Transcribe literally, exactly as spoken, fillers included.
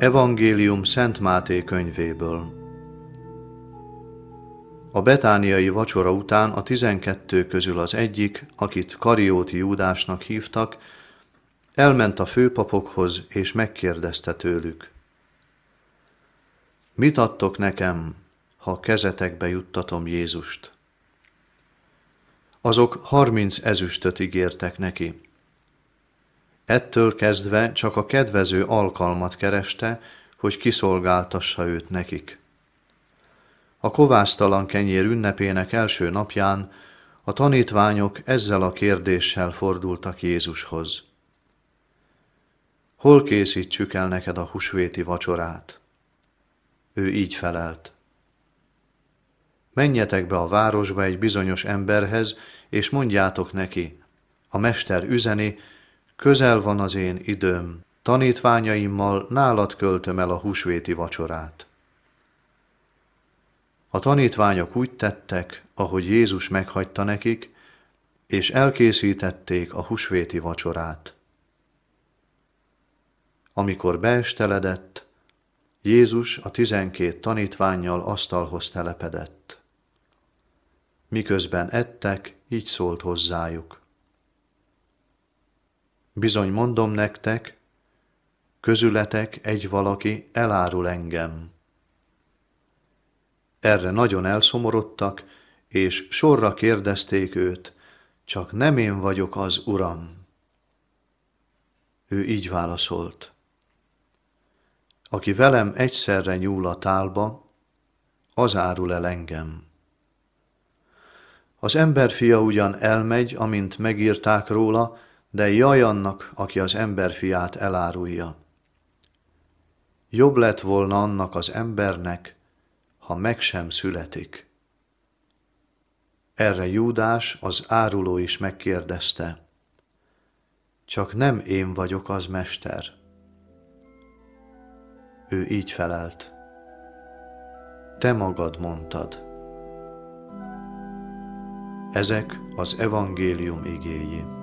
Evangélium Szent Máté könyvéből. A betániai vacsora után a tizenkettő közül az egyik, akit Karióti Júdásnak hívtak, elment a főpapokhoz és megkérdezte tőlük: mit adtok nekem, ha kezetekbe juttatom Jézust? Azok harminc ezüstöt ígértek neki. Ettől kezdve csak a kedvező alkalmat kereste, hogy kiszolgáltassa őt nekik. A kovásztalan kenyér ünnepének első napján a tanítványok ezzel a kérdéssel fordultak Jézushoz: hol készítsük el neked a húsvéti vacsorát? Ő így felelt: menjetek be a városba egy bizonyos emberhez, és mondjátok neki: a mester üzeni, közel van az én időm, tanítványaimmal nálad költöm el a húsvéti vacsorát. A tanítványok úgy tettek, ahogy Jézus meghagyta nekik, és elkészítették a húsvéti vacsorát. Amikor beesteledett, Jézus a tizenkét tanítvánnyal asztalhoz telepedett. Miközben ettek, így szólt hozzájuk: bizony mondom nektek, közületek egy valaki elárul engem. Erre nagyon elszomorodtak, és sorra kérdezték őt: csak nem én vagyok az Uram? Ő így válaszolt: aki velem egyszerre nyúl a tálba, az árul el engem. Az emberfia ugyan elmegy, amint megírták róla, de jaj annak, aki az emberfiát elárulja. Jobb lett volna annak az embernek, ha meg sem születik. Erre Júdás, az áruló is megkérdezte: csak nem én vagyok az, mester? Ő így felelt: te magad mondtad. Ezek az evangélium igéi.